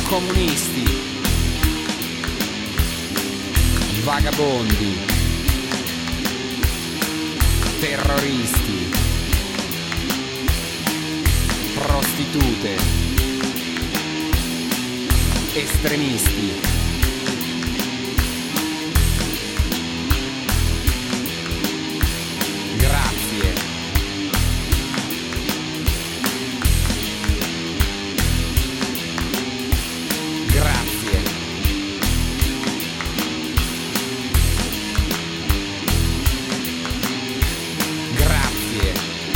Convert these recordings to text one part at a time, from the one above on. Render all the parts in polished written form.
comunisti, vagabondi, terroristi, prostitute, estremisti. Grazie. Grazie. Grazie.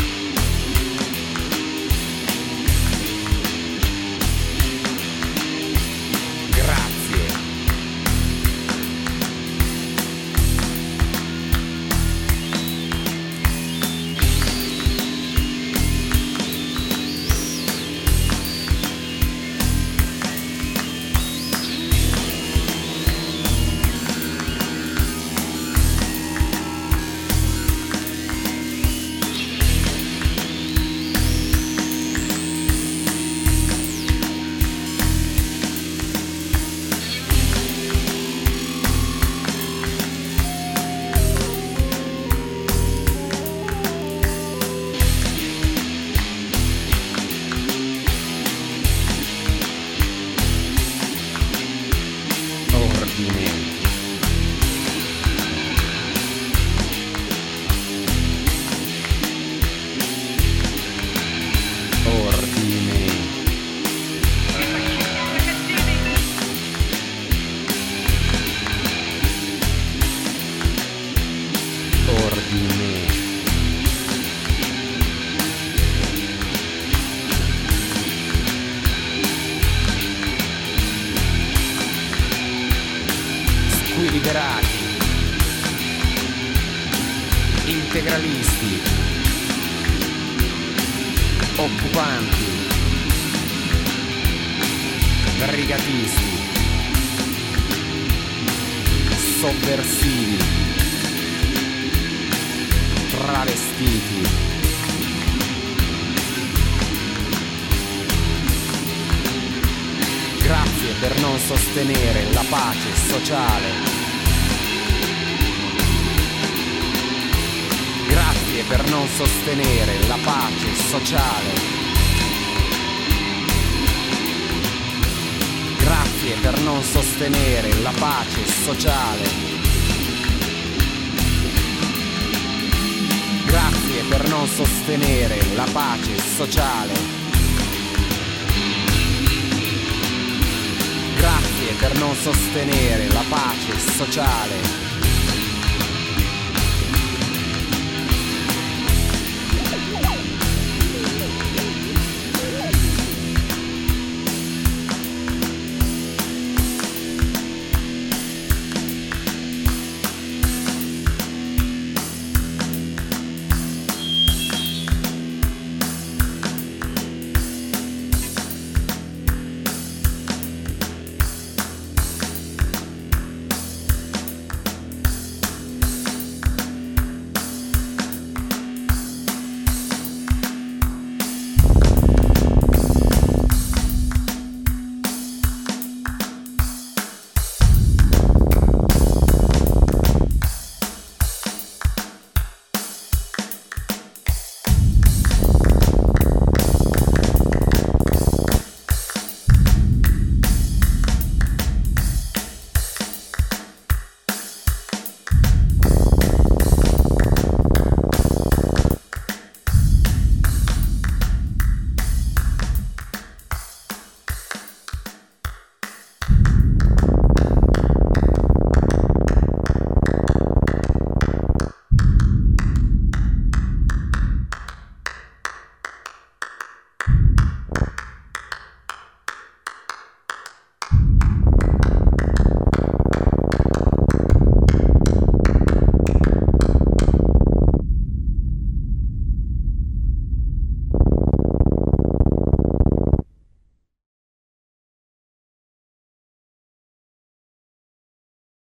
Grazie. Ordine. Ordine. Ordine. Squilibrati, integralisti, occupanti, brigatisti, sovversivi, travestiti. Grazie per non sostenere la pace sociale. Grazie per non sostenere la pace sociale. Grazie per non sostenere la pace sociale. Grazie per non sostenere la pace sociale. Grazie per non sostenere la pace sociale.